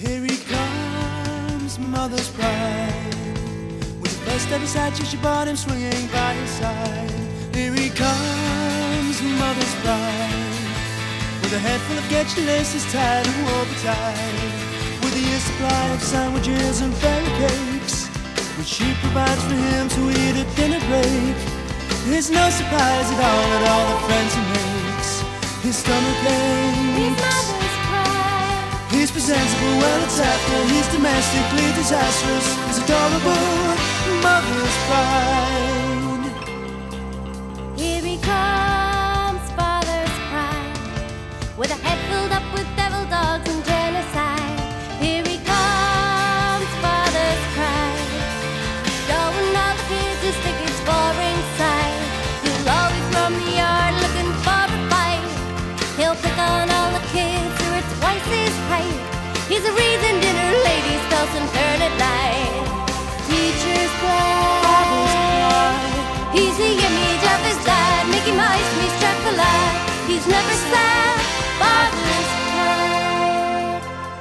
Here he comes, mother's pride. With the first step aside, she bought him swinging by his side. Here he comes, mother's pride. With a head full of get she laces tied and woe betide. With a year's supply of sandwiches and fairy cakes, which she provides for him to eat at dinner break. It's no surprise at all the friends he makes. His stomach aches. His mother's pride. He's presentable, well it's after. He's domestically disastrous. He's adorable, mother's pride. Here he comes, father's pride. With a head filled up with devil dogs and genocide. Here he comes, father's pride. Showing all the kids his tickets for inside. He'll always roam the yard looking for a fight. He'll pick on all the kids who are twice his height. He's a reason dinner ladies toss and turn at night. Teacher's pride. He's the image of his dad. Mickey Mouse, me struck for life. He's never sad. Father's pride.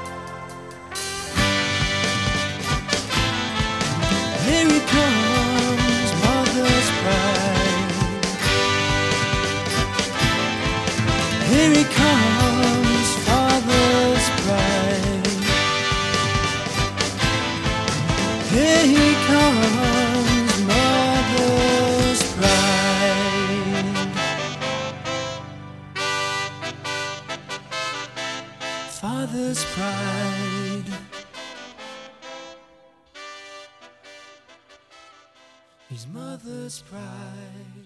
Here he comes, mother's pride. Here he comes, father's pride. Here he comes, mother's pride. Father's pride. His mother's pride.